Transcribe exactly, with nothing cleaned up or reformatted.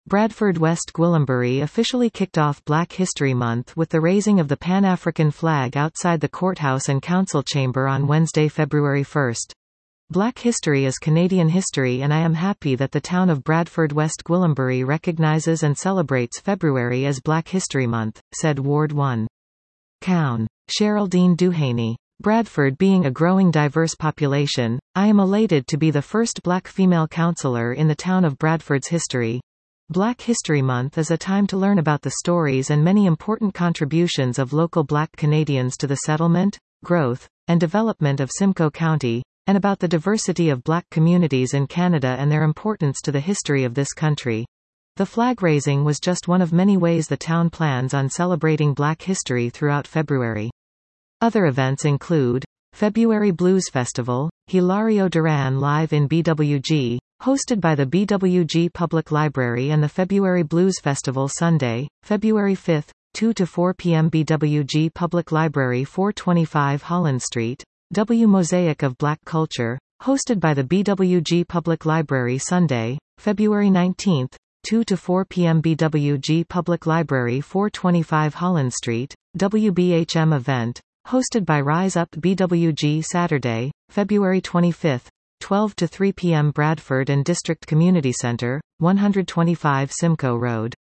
Bradford West Gwillimbury officially kicked off Black History Month with the raising of the Pan-African flag outside the courthouse and council chamber on Wednesday, February first. Black history is Canadian history, and I am happy that the town of Bradford West Gwillimbury recognizes and celebrates February as Black History Month, said Ward one. Cown. Sheraldine Duhaney. Bradford being a growing diverse population, I am elated to be the first black female councillor in the town of Bradford's history. Black History Month is a time to learn about the stories and many important contributions of local black Canadians to the settlement, growth, and development of Simcoe County, and about the diversity of black communities in Canada and their importance to the history of this country. The flag raising was just one of many ways the town plans on celebrating black history throughout February. Other events include February Blues Festival, Hilario Duran live in B W G, hosted by the B W G Public Library, and the February Blues Festival Sunday, February fifth, two to four p m B W G Public Library, four twenty-five Holland Street. W Mosaic of Black Culture, hosted by the B W G Public Library Sunday, February nineteenth, two to four p m B W G Public Library, four twenty-five Holland Street. W B H M event, hosted by Rise Up B W G Saturday, February twenty-fifth, twelve to three p m Bradford and District Community Centre, one twenty-five Simcoe Road.